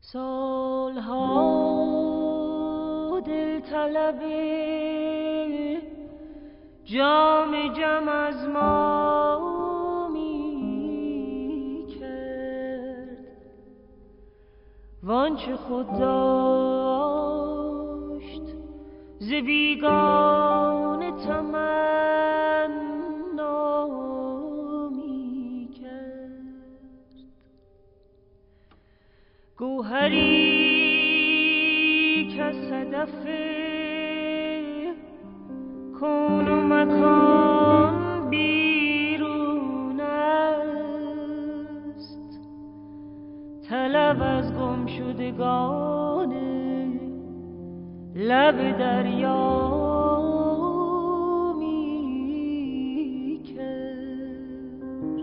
سالها دل طلب جام جم از ما می کرد وانچه خود داشت ز بیگانه تمنا می کرد. گوهری که صدف کون و مکان بیرون است، طلب از گم شدگان لب دریا می کرد.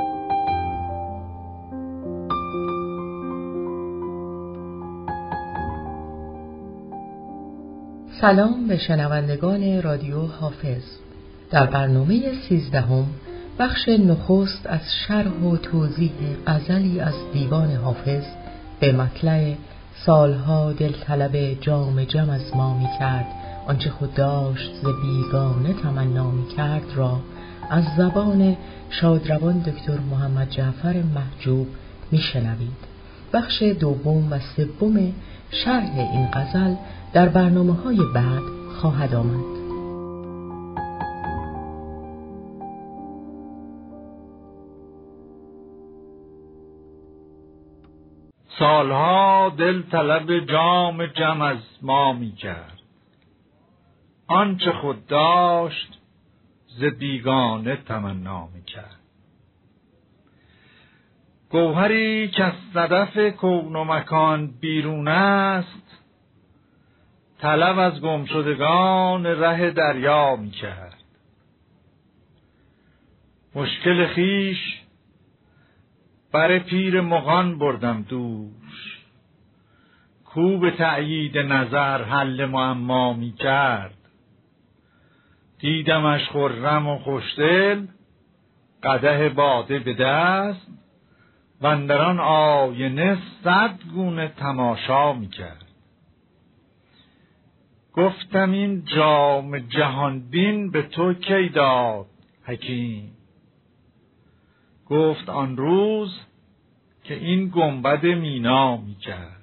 سلام به شنوندگان رادیو حافظ. در برنامه 13 بخش نخست از شرح و توضیح غزلی از دیوان حافظ به مطلع سالها دلطلب جام جم از ما می کرد آنچه خود داشت ز بیگانه تمنا می کرد را از زبان شادروان دکتر محمد جعفر محجوب می شنوید. بخش دوم و سوم شرح این غزل در برنامه‌های بعد خواهد آمد. سالها دل طلب جام جم از ما می کرد آنچه خود داشت ز بیگانه تمنا می کرد. گوهری که از صدف کون و مکان بیرون است، طلب از گمشدگان ره دریا می کرد. مشکل خویش بر پیر مغان بردم دوش، کو به تأیید نظر حل معما می کرد. دیدمش خرم و خوشدل قدح باده به دست، و اندر آن آینه 100 گونه تماشا می کرد. گفتم این جام جهان بین به تو کی داد حکیم؟ گفت آن روز که این گنبد مینا می کرد.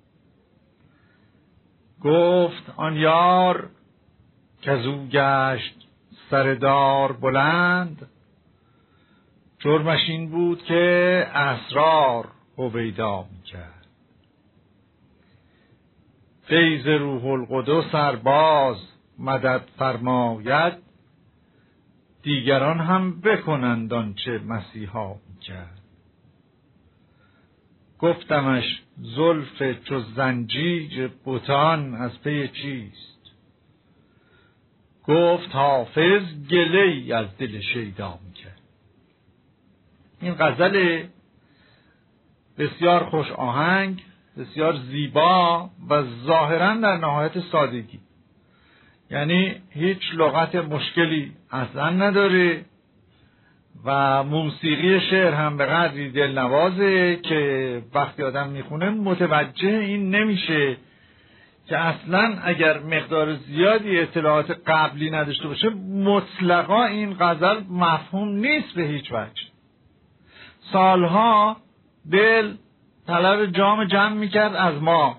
گفت آن یار کزو گشت سردار بلند، جرمش این بود که اسرار هویدا می کرد. فیض روح القدس سرباز مدد فرماید، دیگران هم بکنند آنچه مسیحا می کرد. گفتمش زلف چو زنجیر بتان از پی چیست؟ گفت حافظ گله‌ای از دل شیدا می کرد. این غزل بسیار خوش آهنگ، بسیار زیبا و ظاهراً در نهایت سادگی، یعنی هیچ لغت مشکلی اصلا نداره و موسیقی شعر هم به قدری دلنوازه که وقتی آدم میخونه متوجه این نمیشه که اصلا اگر مقدار زیادی اطلاعات قبلی نداشته باشه مطلقا این غزل مفهوم نیست به هیچ وجه. سالها دل طلب جام جم میکرد از ما،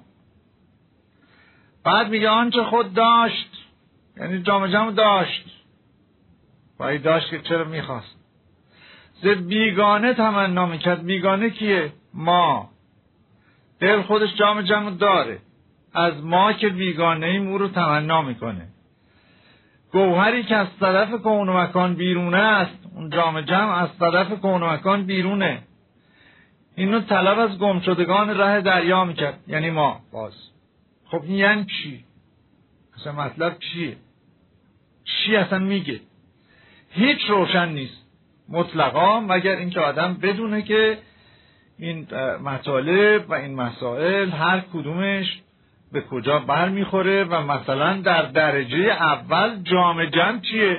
بعد میگه آنچه خود داشت، یعنی جام جم داشت و ای داشت که چرا میخواست. ز بیگانه تمنا میکرد. بیگانه کیه؟ ما. دل خودش جام جم داره، از ما که بیگانه ایم او رو تمنا میکنه. گوهری که از صدف کون و مکان بیرونه است، اون جام جم از صدف کون و مکان بیرونه، اینو طلب از گمشدگان ره دریا میکرد، یعنی ما. باز خب این یعنی چی؟ اصلا مطلب چیه؟ چی اصلا میگه؟ هیچ روشن نیست مطلقا، مگر اینکه آدم بدونه که این مطالب و این مسائل هر کدومش به کجا بر میخوره و مثلا در درجه اول جام جم چیه؟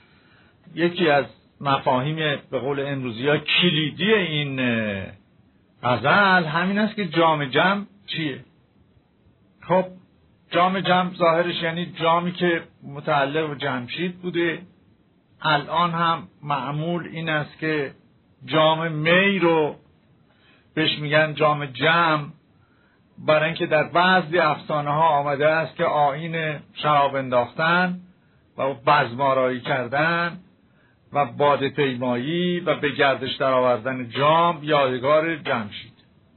یکی از مفاهیم به قول امروزی ها کلیدی این غزل همین است که جام جم چیه؟ خب جام جم ظاهرش یعنی جامی که متعلق به جمشید بوده. الان هم معمول این است که جام می رو بهش میگن جام جم، برای اینکه در بعضی افسانه ها آمده است که آیین شراب انداختن و بزم‌آرایی کردن و باده پیمایی و به گردش در آوردن جام یادگار جمشید.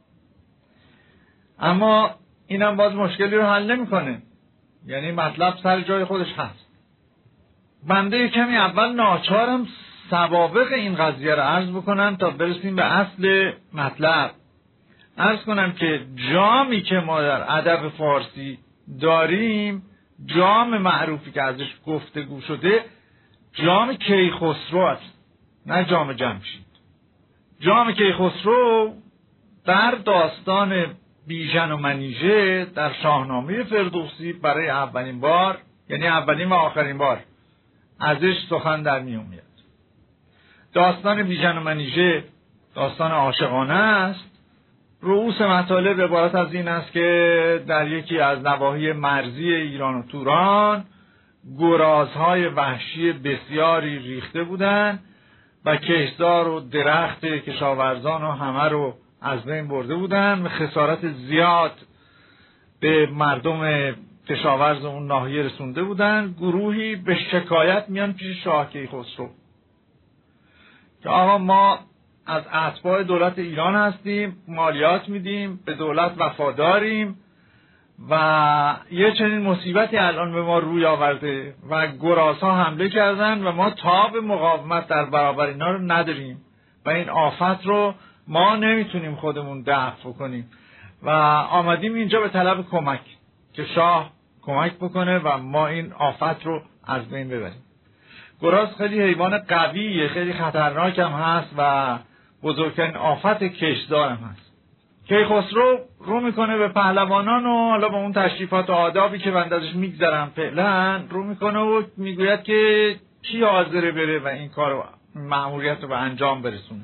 اما اینم باز مشکلی رو حل نمی‌کنه، یعنی مطلب سر جای خودش هست. بنده کمی اول ناچارم سوابق این قضیه رو عرض بکنم تا برسیم به اصل مطلب. عرض کنم که جامی که ما در ادب فارسی داریم، جام معروفی که ازش گفتگو شده جام کیخسرو است، نه جام جمشید. جام کیخسرو در داستان بیژن و منیژه در شاهنامه فردوسی برای اولین بار، یعنی اولین و آخرین بار ازش سخن در می آید. داستان بیژن و منیژه داستان عاشقانه است. رؤوس مطالب عبارت از این است که در یکی از نواحی مرزی ایران و توران گرازهای وحشی بسیاری ریخته بودند و کشتزار و درخت کشاورزان و همه رو از بین برده بودند و خسارت زیاد به مردم کشاورز اون ناحیه رسونده بودند. گروهی به شکایت میان پیش شاه کیخسرو که آقا ما از اتباع دولت ایران هستیم، مالیات میدیم، به دولت وفاداریم و یه چنین مصیبتی الان به ما روی آورده و گرازها حمله کردن و ما تاب مقاومت در برابر اینا رو نداریم و این آفت رو ما نمیتونیم خودمون دفع کنیم و آمدیم اینجا به طلب کمک که شاه کمک بکنه و ما این آفت رو از بین ببریم. گراز خیلی حیوان قویه، خیلی خطرناک هم هست و بزرگترین آفت کشتزار هم هست. کیخسرو رو میکنه به پهلوانان و حالا با اون تشریفات و آدابی که بنده ازش میگذرم فعلا رو میکنه و میگوید که کی حاضره بره و این کار مأموریت رو به انجام برسونه.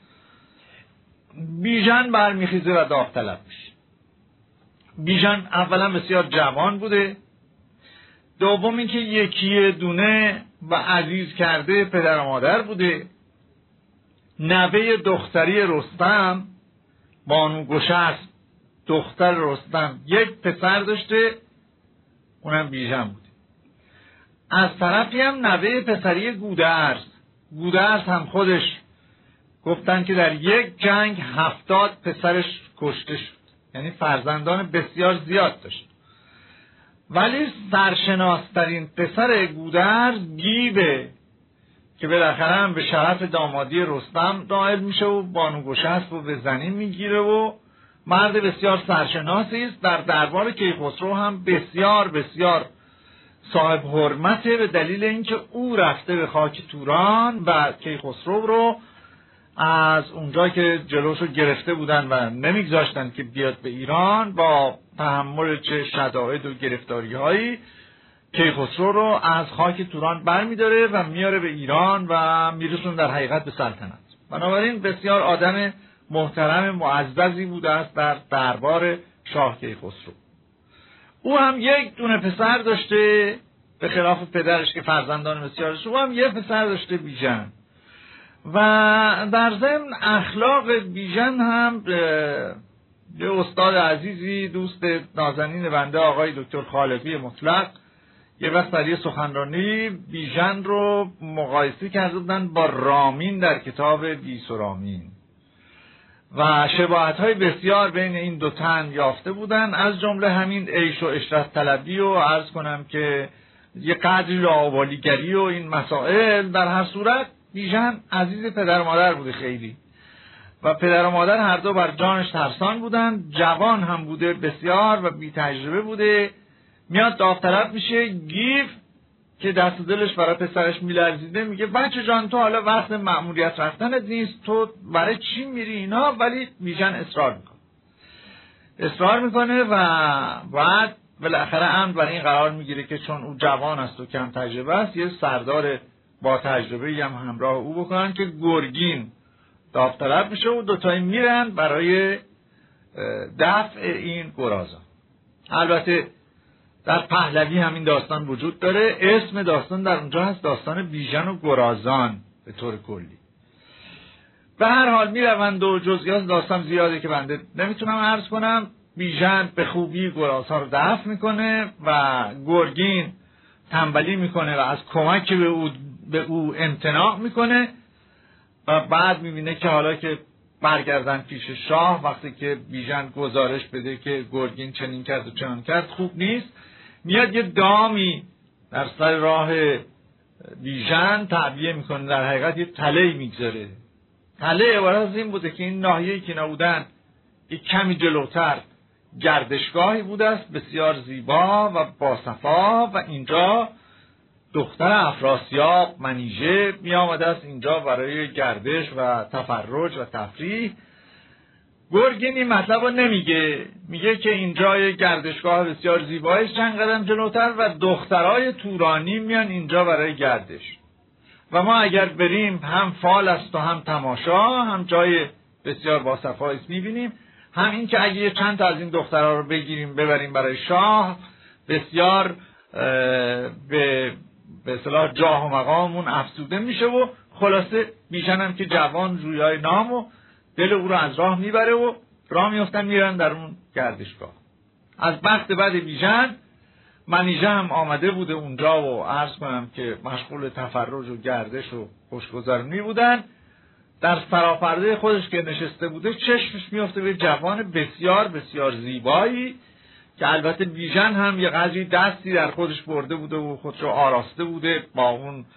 بیژن برمیخیزه و داوطلب میشه. بیژن اولا بسیار جوان بوده، دوم اینکه یکی دونه و عزیز کرده پدر و مادر بوده. نوه دختری رستم بانو گشست دختر رستم یک پسر داشته، اونم بیژن بوده. از طرفی هم نوه پسری گودرز هم خودش گفتن که در یک جنگ 70 پسرش کشته شد، یعنی فرزندان بسیار زیاد داشت. ولی سرشناسترین پسر گودرز گیوه که بالاخره هم به شرف دامادی رستم نائل میشه و بانو گشست رو به زنی میگیره و مرد بسیار سرشناسی است. در دربار کیخسرو هم بسیار بسیار صاحب حرمته به دلیل اینکه او رفته به خاک توران و کیخسرو رو از اونجا که جلوشو گرفته بودن و نمیگذاشتن که بیاد به ایران با تحمل چه شدائد و گرفتاری هایی کیخسرو رو از خاک توران برمیداره و میاره به ایران و میرسون در حقیقت به سلطنت. بنابراین بسیار آدم محترم معززی بوده است در دربار شاه کیخسرو. او هم یک دونه پسر داشته به خلاف پدرش که فرزندان بسیار داشته، او هم یک پسر داشته بیژن. و در ضمن اخلاق بیژن هم یه استاد عزیزی دوست نازنین بنده آقای دکتر خالقی مطلق یه وقت در یه سخنرانی بیژن رو مقایسه کرده بودن با رامین در کتاب بیس و رامین و شباهت‌های بسیار بین این دو تن یافته بودن، از جمله همین عیش و عشرت طلبی و عرض کنم که یه قدری لاابالیگری و این مسائل. در هر صورت بیژن عزیز پدر و مادر بوده خیلی و پدر و مادر هر دو بر جانش ترسان بودن. جوان هم بوده بسیار و بی تجربه بوده. میاد داوطلب میشه. گیو که دست دلش برای پسرش میلرزیده میگه بچه جان تو حالا وقت مأموریت رفتنت نیست، تو برای چی میری اینا؟ ولی بیژن اصرار میکنه و بعد بالاخره امر بر این قرار میگیره که چون او جوان است و کم تجربه است یه سردار با تجربه هم همراه او بکنن که گرگین داوطلب میشه و دوتایی میرن برای دفع این گرازان. البته در پهلوی همین داستان وجود داره. اسم داستان در اونجا هست داستان بیژن و گرازان به طور کلی. به هر حال میروند و جزئیات داستان زیاده که بنده نمیتونم عرض کنم. بیژن به خوبی گرازها رو دفع میکنه و گرگین تنبلی میکنه و از کمک به او امتناع میکنه و بعد میبینه که حالا که برگردن پیش شاه، وقتی که بیژن گزارش بده که گرگین چنین کرد و چنان کرد خوب نیست، میاد یه دامی در سر راه بیژن تعبیه میکنه. در حقیقت یه تله‌ای میگذاره. تله عبارت از این بوده که این ناحیه‌ای که نبودن یک کمی جلوتر گردشگاهی بوده است بسیار زیبا و باصفا و اینجا دختر افراسیاب منیژه می آمده است اینجا برای گردش و تفرج و تفریح. گرگین این مطلب رو نمیگه، میگه که اینجا یک گردشگاه بسیار زیبایی چند قدم جلوتر و دخترای تورانی میان اینجا برای گردش و ما اگر بریم هم فال است و هم تماشا، هم جای بسیار باصفایی است میبینیم، هم این که اگه چند تا از این دخترها رو بگیریم ببریم برای شاه بسیار به اصطلاح جاه و مقاممون افزوده میشه و خلاصه بیژن هم که جوان جویای نام و دل او رو از راه میبره و راه میفتن میرن در اون گردشگاه. از بخت بعد بیژن منیژه هم آمده بوده اونجا و عرض کنم که مشغول تفرج و گردش و خوشگذرانی بودن. در سراپرده خودش که نشسته بوده چشمش میفته به جوان بسیار بسیار زیبایی که البته بیژن هم یه قدری دستی در خودش برده بوده و خودش رو آراسته بوده با اون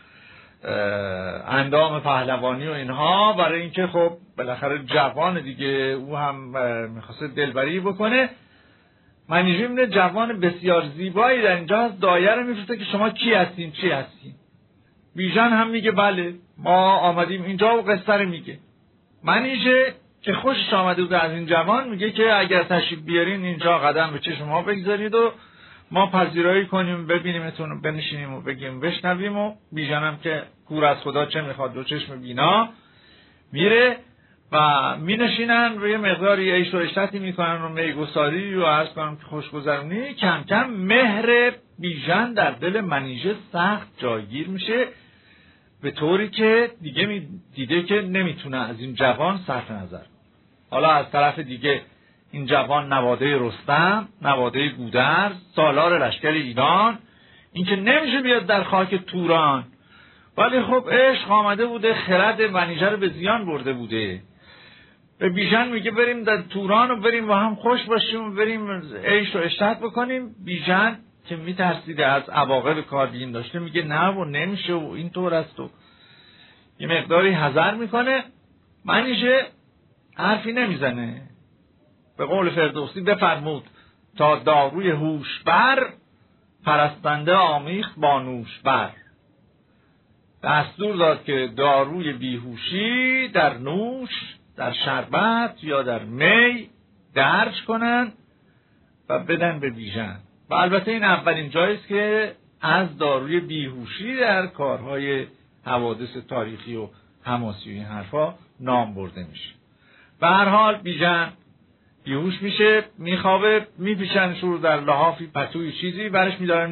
اندام پهلوانی و اینها، برای اینکه خب بالاخره جوان دیگه او هم میخواسته دلبری بکنه. منیژه میبینه جوان بسیار زیبایی در اینجا هست، دایره رو میفرسته که شما کی هستین چی هستین. بیژن هم میگه بله ما آمدیم اینجا و قصه رو میگه. منیژه که خوشش آمده بود از این جوان میگه که اگر تشریف بیارین اینجا قدم به چشم ما بگذارید و ما پذیرایی کنیم ببینیمتون بنشینیم و بگیم بشنویم. و بیژن هم که کور از خدا چه میخواد دو چشم بینا میره و مینشینن و یه مقداری عیش و عشرتی میکنن و میگساری و عرض کنم که خوشگذرونی. کم کم مهر بیژن در دل منیژه سخت جایگیر میشه به طوری که دیگه دیده که نمیتونه از این جوان صرف نظر. حالا از طرف دیگه این جوان نواده رستم، نواده گودرز، سالار لشکر ایران، این که نمیشه بیاد در خاک توران، ولی خب عشق آمده بوده خرد منیژه رو به زیان برده بوده. به بیژن میگه بریم در توران و بریم و هم خوش باشیم و بریم عیش و عشرت بکنیم. بیژن که میترسیده از عواقب کارگین داشته میگه نه و نمیشه و اینطور است و یه مقداری حذر میکنه. منیژه حرفی نمیزنه. به قول فردوسی بفرمود تا داروی هوش بر، پرستنده آمیخت با نوش بر. دستور داد که داروی بیهوشی در نوش، در شربت یا در می درج کنن و بدن به بیژن. و البته این اولین جاییست که از داروی بیهوشی در کارهای حوادث تاریخی و حماسی و این حرفا نام برده میشه. به هر حال بیژن بیهوش میشه، میخوابه، میپیشن شروع در لحافی پتوی چیزی برش میدارن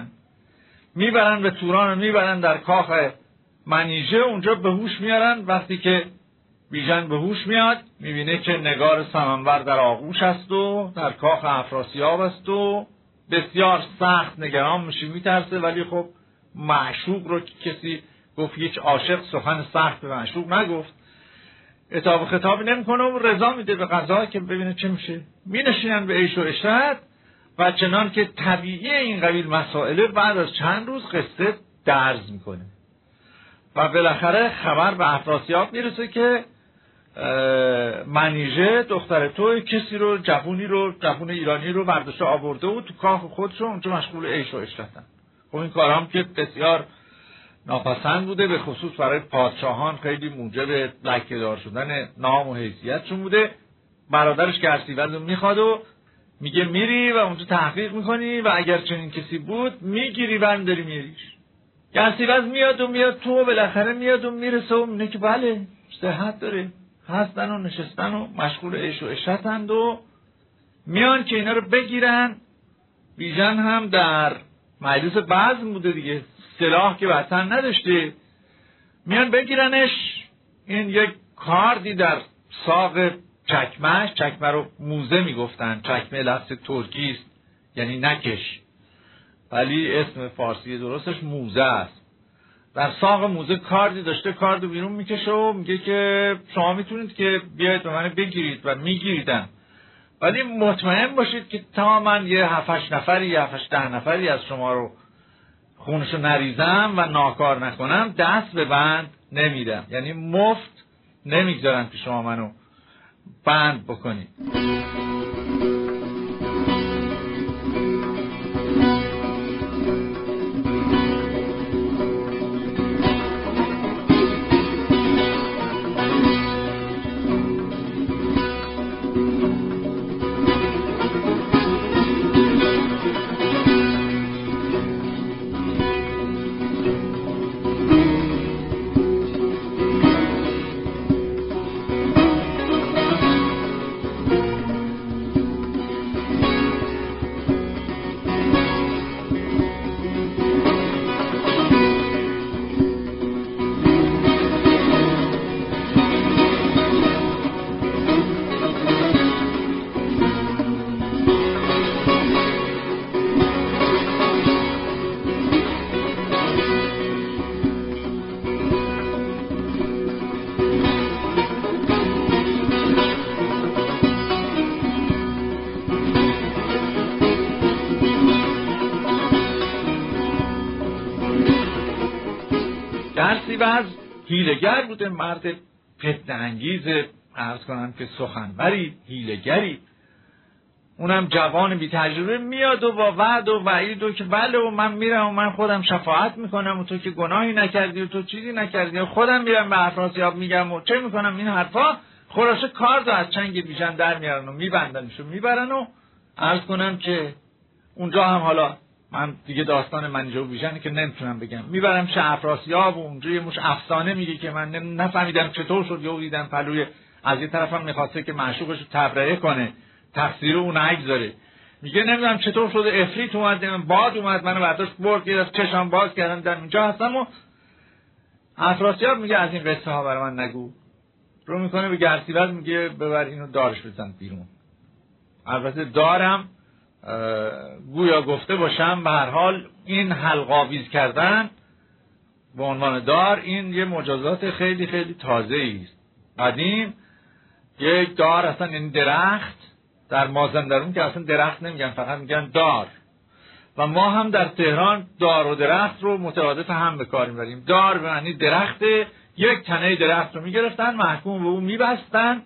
میبرن به توران و میبرن در کاخ منیژه. اونجا به هوش میارن. وقتی که بیژن به هوش میاد میبینه که نگار سمنبر در آغوش است و در کاخ افراسیاب است و بسیار سخت نگران میشه، میترسه. ولی خب معشوق رو کسی گفت هیچ عاشق سخن سخت به معشوق نگفت، عتاب و خطاب نمیکنه و رضا میده به قضا که ببینه چه میشه. مینشینن به عیش و عشرت و چنان که طبیعی این قبیل مسائل بعد از چند روز قصه درز میکنه و بالاخره خبر به افراسیاب میرسه که منیژه دختر تو کسی رو جوون ایرانی رو برداشته آورده و تو کاخ خودش اونجا مشغول عیش و عشرتن. خب این کارام که بسیار ناپسند بوده، به خصوص برای پادشاهان خیلی موجب لکه‌دار شدن نام و حیثیتشون بوده. برادرش گرسیوز رو میخواد و میگه میری و اونجا تحقیق میکنی و اگر چنین کسی بود میگیری برداری میریش. گرسیوز میاد تو بالاخره میاد و میرسه و میگه که بله صحت داره، هستن و نشستن و مشغول عیش و عشرتند و میان که اینا رو بگیرن. بیژن هم در مجلس بزم بوده دیگه، سلاح که وطن نداشته، میان بگیرنش. این یک کاردی در ساق چکمه رو موزه میگفتن، چکمه لفظ ترکی است یعنی نکش، ولی اسم فارسی درستش موزه است. در ساق موزه کاردی داشته، کاردو بیرون میکشه و میگه که شما میتونید که بیاید به من بگیرید و میگیریدن، ولی مطمئن باشید که تا من یه 7-8 نفری 7-10 نفری از شما رو خونشو نریزم و ناکار نکنم دست به بند نمیدم، یعنی مفت نمیگذارم که شما منو بند بکنید. گرسیوز حیله‌گر بوده، مرد فتنه انگیز، عرض کنم که سخنوری، حیله‌گری، اونم جوان بی تجربه میاد و با وعد و وعید و که بله و من میرم و من خودم شفاعت میکنم و تو که گناهی نکردی و تو چیزی نکردی و خودم میرم به افراسیاب میگم و چه میکنم، این حرفا خلاصه کاردو از چنگ بیژن در میارن و میبندنش و میبرن و عرض کنم که اونجا هم حالا من دیگه داستان منیژه و بیژن که نمیتونم بگم، میبرم شه افراسیاب و اونجا یه مش افسانه میگه که من نفهمیدم چطور شد، یهو دیدم پلوی از یه طرفم میخواسته که معشوقش رو تبرئه کنه، تقصیر اون نگذاره، میگه نمیدونم چطور شده افریت اومد، باد اومد منو برداشت برد، یه دفعه چشام باز کردم در اینجا هستم و افراسیاب میگه از این قصه ها برای من نگو، رو میکنه به گرسیوز میگه ببر اینو دارش بزن بیرون. البته دارم گویا گفته باشم به هر حال این حلقاویز کردن به عنوان دار این یه مجازات خیلی خیلی تازه است. قدیم یک دار اصلا یعنی درخت، در مازندران که اصلا درخت نمیگن فقط میگن دار، و ما هم در تهران دار و درخت رو مترادف هم به کار میبریم. دار به معنی درخت، یک تنه درخت رو میگرفتن محکوم به اون میبستن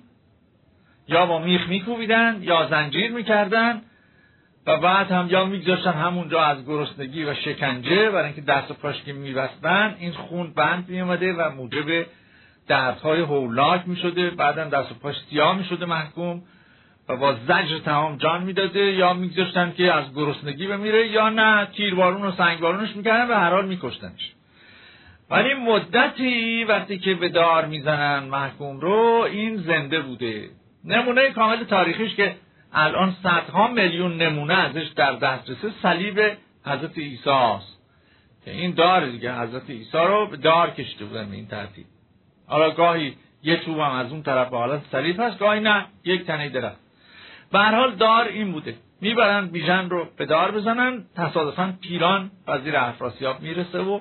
یا با میخ میکوبیدن یا زنجیر میکردن و بعد هم یا میگذاشتن همونجا از گرسنگی و شکنجه، برای اینکه دست و پاش که میبستن این خون بند میومده و موجب دردهای هولناک میشده، بعدم دست و پاش سیاه میشده محکوم و با زجر تمام جان میداده، یا میگذاشتن که از گرسنگی بمیره یا نه تیربارون و سنگبارونش میکردن و هر حال میکشتنش. ولی مدتی وقتی که به دار میزنن محکوم رو این زنده بوده. نمونه کامل تاریخیش که الان صدها میلیون نمونه ازش در دسترس صلیب حضرت عیسی است که این دار دیگه حضرت عیسی رو به دار کشیده بودن به این ترتیب. حالا گاهی یه چوب هم از اون طرف به حالت صلیب هست، گاهی نه یک تنه درخت. به هر حال دار این بوده، میبرن بیژن رو به دار بزنن. تصادفاً پیران وزیر افراسیاب میرسه و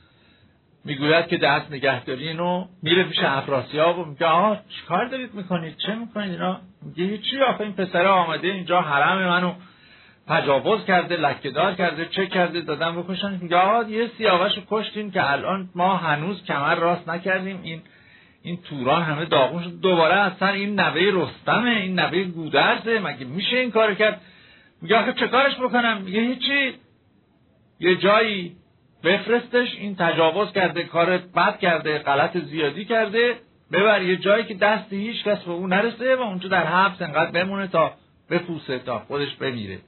میگوید که دست نگهداری اینو، میره پیش افراسیاب و میگه آها چیکار دارید میکنید، چه میکنید اینا؟ میگه هیچی، آخه این پسره آمده اینجا حرم منو تجاوز کرده، لکه‌دار کرده، چه کرده، دادن بکشن. میگه آها یه سیاوشو کشتیم که الان ما هنوز کمر راست نکردیم، این توران همه داغون شد، دوباره اصلا این نوه رستمه، این نوه گودرزه، مگه میشه این کارو کرد؟ میگه آخه چه کارش بکنم؟ میگه هیچی، یه جایی بفرستش، این تجاوز کرده، کار بد کرده، غلط زیادی کرده، ببر یه جایی که دست هیچ کس به اون نرسه و اونجا در حبس انقدر بمونه تا بپوسه، تا خودش بمیره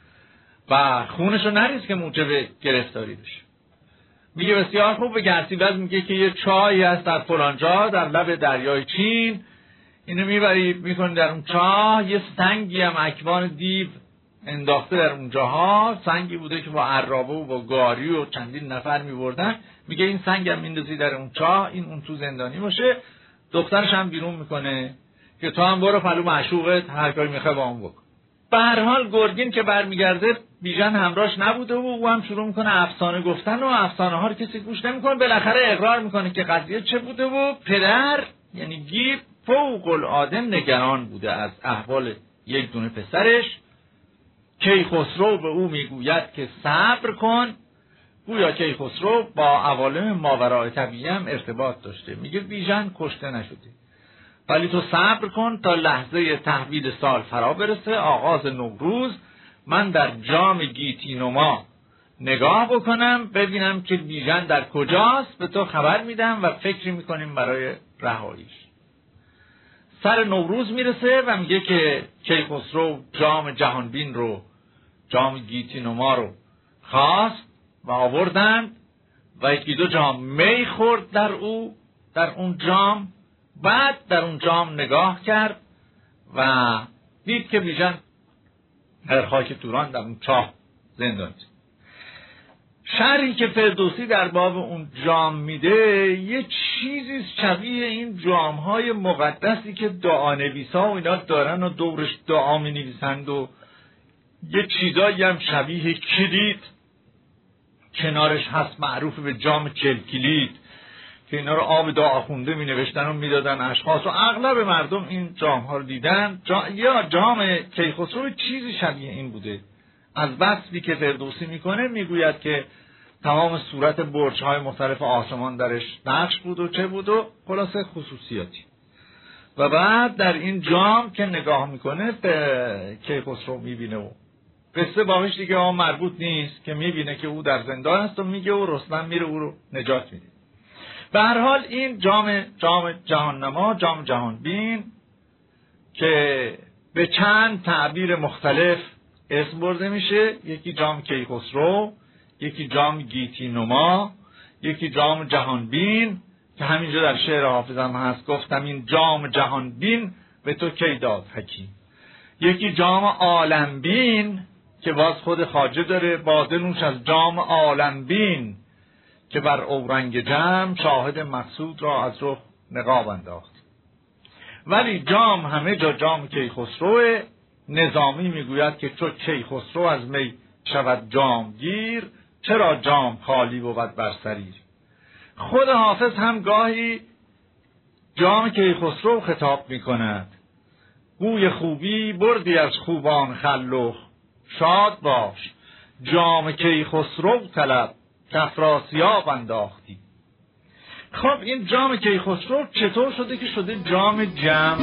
و خونشو نریز که موجب گرفتاری بشه. میگه بسیار خوب. به گرسیوز میگه که یه چای هست در فلانجا در لب دریای چین، اینو میبرید میکنید در اون چاه. یه سنگی هم اکوان دیو انداخته در اونجاها، سنگی بوده که با عرابه و با گاری و چندین نفر میبردن. میگه این سنگ هم میندازی در اون چاه، این اون تو زندانی باشه. دخترش هم بیرون میکنه که تو هم برو پلو معشوقت، هر کاری میخوای با اون بکن. به هر حال گرگین که برمیگرده بیژن همراهش نبوده و او هم شروع میکنه افسانه گفتن و افسانه ها رو کسی گوش نمیکنه. بالاخره اقرار میکنه که قضیه چه بوده و پدر یعنی گیو فوق العاده نگران بوده از احوال یک دونه پسرش. کیخسرو به او میگوید که صبر کن. گویا کیخسرو با عوالم ماورای طبیعی هم ارتباط داشته. میگه بیژن کشته نشده، ولی تو صبر کن تا لحظه تحویل سال فرا برسه، آغاز نوروز، من در جام گیتی نما نگاه بکنم ببینم که بیژن در کجاست، به تو خبر میدم و فکری میکنیم برای رهاییش. سر نوروز میرسه و میگه که کیخسرو جام جهانبین رو، جام گیتی نما رو خواست و آوردند و یکی دو جام می خورد در اون جام. بعد در اون جام نگاه کرد و دید که بیژن در خاک توران در اون چاه زندانی. شرحی که فردوسی در باب اون جام میده یه چیزی شبیه این جامهای مقدسی که دعانویسا و اینا دارن و دورش دعا می نویسند و یه چیزایی هم شبیه کلید کنارش هست معروف به جام کلکلید که اینا رو آب دعا خونده می نوشتن و می دادن اشخاص و اغلب مردم این جام ها رو دیدن. یا جام کیخسرو چیزی شبیه این بوده. از وصفی که فردوسی میکنه میگوید که تمام صورت برج های مختلف آسمان درش نقش بود و چه بود و خلاصه خصوصیاتی. و بعد در این جام که نگاه میکنه به کیخسرو میبینه و قصه باقیش دیگه مربوط نیست که میبینه که او در زندان است و میگه و رستم میره او رو نجات میده. به هر حال این جام جهاننما، جام جهانبین که به چند تعبیر مختلف اسم برده میشه، یکی جام کیخسرو، یکی جام گیتی نما، یکی جام جهانبین که همینجا در شعر حافظم هست، گفتم این جام جهانبین به تو کی داد حکیم. یکی جام عالمبین که باز خود خواجه داره، باده نوش از جام عالمبین که بر اورنگ جم شاهد مقصود را از رخ نقاب انداخت. ولی جام همه جا جام کیخسرو. نظامی میگوید که چو کیخسرو از می شود جام گیر، چرا جام خالی بود بر سریر. خود حافظ هم گاهی جام کیخسرو خطاب میکند. گوی خوبی بردی از خوبان خلخ، شاد باش جام کیخسرو طلب کافراسیاب انداختی. خب این جام کیخسرو چطور شده که شده جام جم؟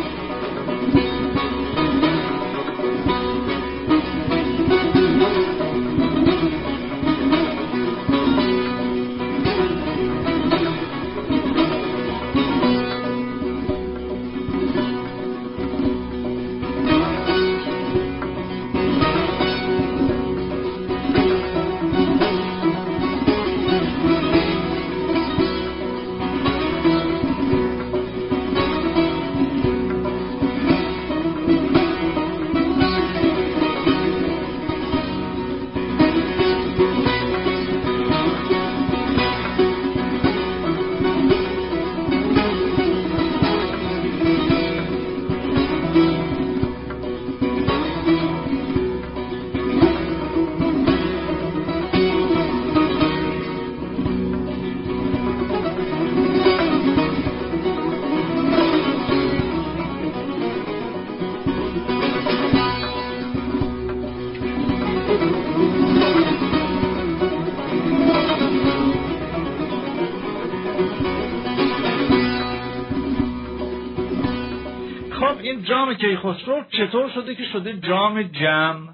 جام کیخسرو چطور شده که شده جام جم؟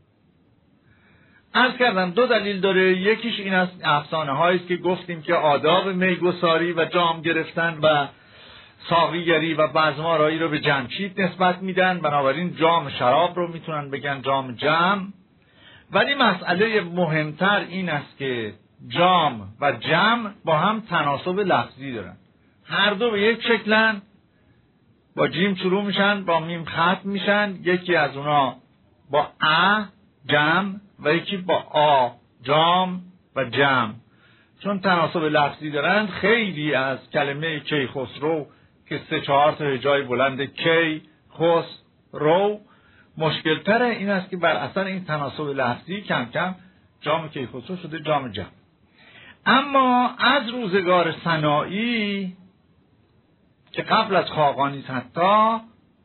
عرض کردم دو دلیل داره. یکیش این است افسانه هاییست که گفتیم که آداب میگساری و جام گرفتن و ساقیگری و بزم‌آرایی رو به جمشید نسبت میدن، بنابراین جام شراب رو میتونن بگن جام جم. ولی مسئله مهمتر این است که جام و جم با هم تناسب لفظی دارن، هر دو به یک شکلن با جیم شروع میشن، با میم ختم میشن. یکی از اونا با ا جم و یکی با آ جام و جم. چون تناسب لفظی دارن، خیلی از کلمه کیخسرو که 3-4 تا هجای بلند کی خسرو مشکل تره، این است که بر اثر این تناسب لفظی کم کم جام کیخسرو شده جام جم. اما از روزگار سنایی که قبل از خاقانی حتی،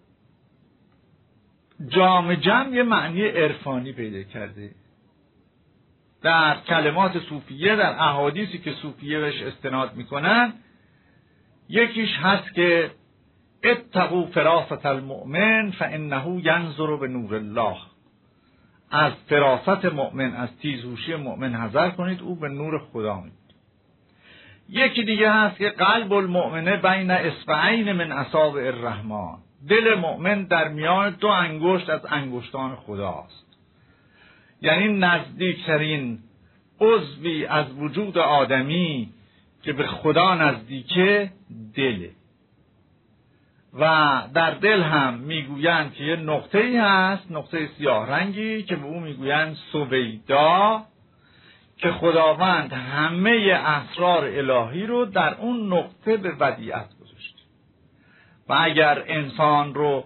جام جم یه معنی عرفانی پیدا کرده. در کلمات صوفیه، در احادیثی که صوفیه بهش استناد میکنن، یکیش هست که اتقوا فراست المؤمن فانه ینظر بنور الله. از فراست مؤمن، از تیزهوشی مؤمن حذر کنید، او به نور خدا می‌بیند. یکی دیگه هست که قلب المؤمنه بین اصبعین من اصابع الرحمن. دل مؤمن در میان 2 انگشت از انگشتان خداست. یعنی نزدیکترین عضوی از وجود آدمی که به خدا نزدیکه دله. و در دل هم میگویند که یه نقطه‌ای هست، نقطه سیاه رنگی که به او میگویند سویدا، که خداوند همه اسرار الهی رو در اون نقطه به ودیعت گذاشته. و اگر انسان رو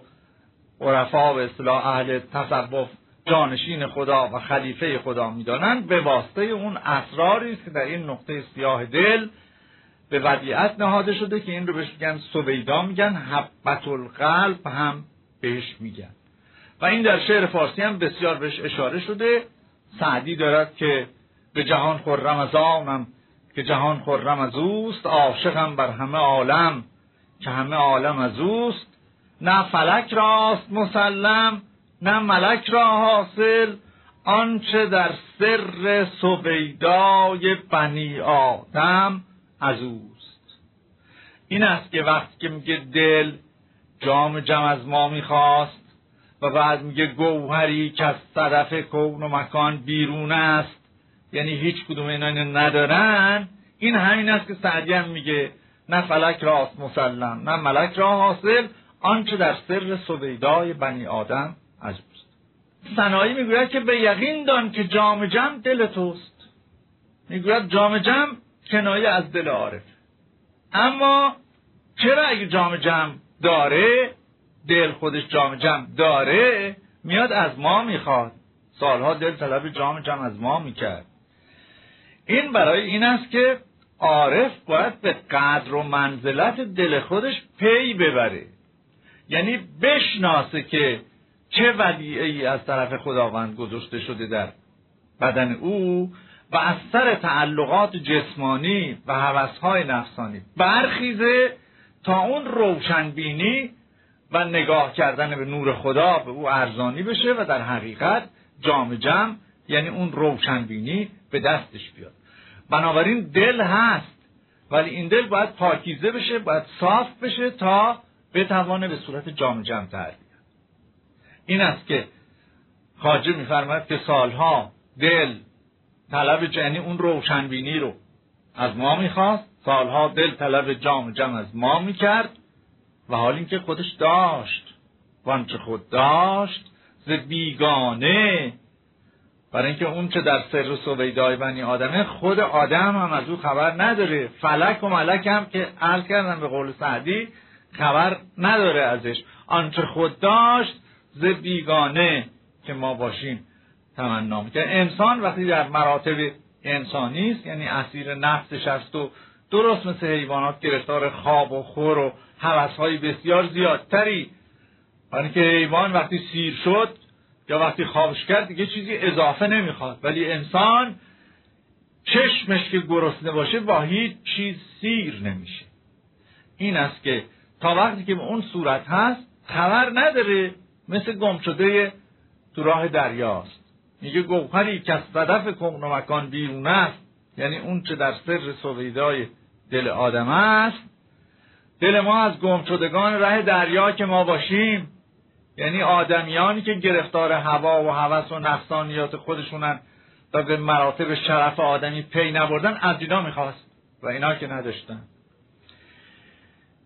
عرفا به اصطلاح اهل تصوف جانشین خدا و خلیفه خدا میدانند، به واسطه اون اسراری است که در این نقطه سیاه دل به ودیعت نهاده شده، که این رو بهش میگن سویدا، میگن حبة القلب هم بهش میگن. و این در شعر فارسی هم بسیار بهش اشاره شده. سعدی دارد که به جهان خرم از آنم که جهان خرم از اوست، عاشقم بر همه عالم که همه عالم از اوست. نه فلک راست مسلم نه ملک را حاصل، آنچه در سر سویدای بنی آدم از اوست. این است که وقتی که میگه دل جام جم از ما میخواست و بعد میگه گوهری که از صدف کون و مکان بیرون است، یعنی هیچ کدوم اینا ندارن، این همین است که سعدی هم میگه نه فلک راست مسلم نه ملک را حاصل، آنچه در سر سویدای بنی آدم از اوست. سنایی میگوید که به یقین دان که جام جم دل توست. میگوید جام جم کنایه از دل عارف. اما چرا اگه جام جم داره، دل خودش جام جم داره، میاد از ما میخواد؟ سالها دل طلب جام جم از ما میکرد. این برای این است که عارف باید به قدر و منزلت دل خودش پی ببره، یعنی بشناسه که چه ودیعه‌ای از طرف خداوند گذاشته شده در بدن او و از سر تعلقات جسمانی و هوس‌های نفسانی برخیزه تا اون روشنبینی و نگاه کردن به نور خدا به او ارزانی بشه و در حقیقت جام جم یعنی اون روشنبینی به دستش بیاد. بنابراین دل هست، ولی این دل باید پاکیزه بشه، باید صاف بشه تا بتوانه به صورت جام جم در بیاد. این است که خواجه می‌فرماید که سالها دل طلب یعنی اون روشنبینی رو از ما میخواست، سالها دل طلب جام جم از ما میکرد، و حال این که خودش داشت وانچه خود داشت ز بیگانه، برای اینکه اون چه در سر سویدای بنی آدمه خود آدم هم از او خبر نداره، فلک و ملک هم که عرض کردن به قول سعدی خبر نداره ازش. آنچه خود داشت ز بیگانه که ما باشیم تمنا میکنه. انسان وقتی در مراتب انسانی است، یعنی اسیر نفسش است و درست مثل حیوانات گرفتار خواب و خور و هوس‌های بسیار زیادتری، برای اینکه حیوان وقتی سیر شد یا وقتی خوابش کرد دیگه چیزی اضافه نمیخواد، ولی انسان چشمش که گرسنه باشه با هیچ چیز سیر نمیشه. این است که تا وقتی که به اون صورت هست خبر نداره، مثل گم شده تو راه دریاست. میگه گوهری که از صدف کون و مکان بیرون است، یعنی اون چه در سر سویدای دل آدم است. دل ما از گم شدگان ره دریا که ما باشیم، یعنی آدمیانی که گرفتار هوا و هوس و نفسانیات خودشونن و به مراتب شرف آدمی پی نبردن، از اینا میخواست و اینا که نداشتن.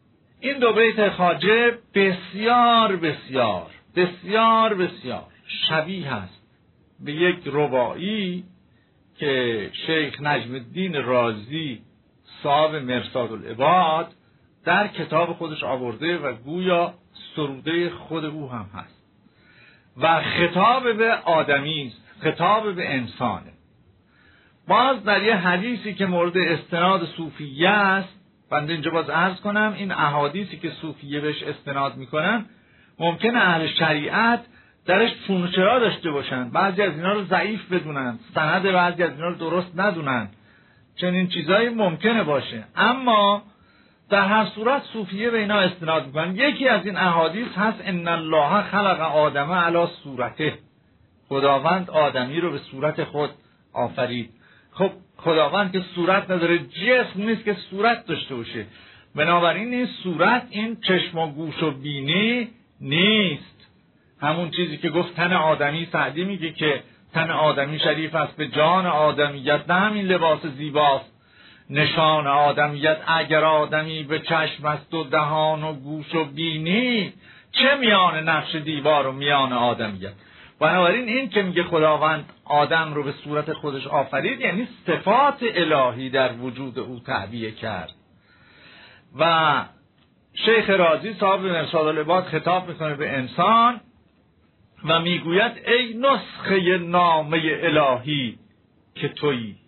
این دو بیت خواجه بسیار بسیار بسیار بسیار شبیه است به یک رباعی که شیخ نجم الدین رازی صاحب مرصاد العباد در کتاب خودش آورده و گویا سروده خود او هم هست و خطاب به آدمی است، خطاب به انسانه. باز در یه حدیثی که مورد استناد صوفیه است، بنده اینجا باز عرض کنم این احادیثی که صوفیه بهش استناد میکنن ممکنه اهل شریعت درش چونچرا داشته باشن، بعضی از اینا رو ضعیف بدونن، سند بعضی از اینا رو درست ندونن، چنین چیزایی ممکنه باشه، اما در هر صورت صوفیه به اینا استناد میکنن. یکی از این احادیث هست ان الله خلق آدم علی صورته، خداوند آدمی رو به صورت خود آفرید. خب خداوند که صورت نداره، جسم نیست که صورت داشته باشه، بنابراین این صورت این چشم و گوش و بینی نیست. همون چیزی که گفت تن آدمی، سعدی میگه که تن آدمی شریف است به جان آدمیت، نه همین لباس زیباست نشان آدمیت. اگر آدمی به چشم است و دهان و گوش و بینی، چه میان نقش دیوار و میان آدمیت. بنابراین این که میگه خداوند آدم رو به صورت خودش آفرید، یعنی صفات الهی در وجود او تعبیه کرد. و شیخ رازی صاحب مرصاد العباد خطاب میکنه به انسان و میگوید ای نسخه نامه الهی که تویی،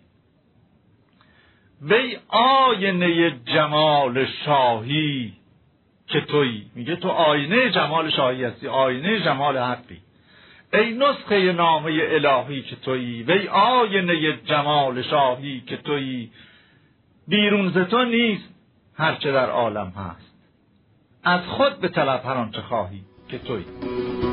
وی آینه جمال شاهی که تویی. میگه تو آینه جمال شاهی هستی، آینه جمال حقی. ای نسخه نامه الهی که تویی، وی آینه جمال شاهی که تویی. بیرون ز تو نیست هرچه در عالم هست، از خود به طلب هر آنچه خواهی که تویی.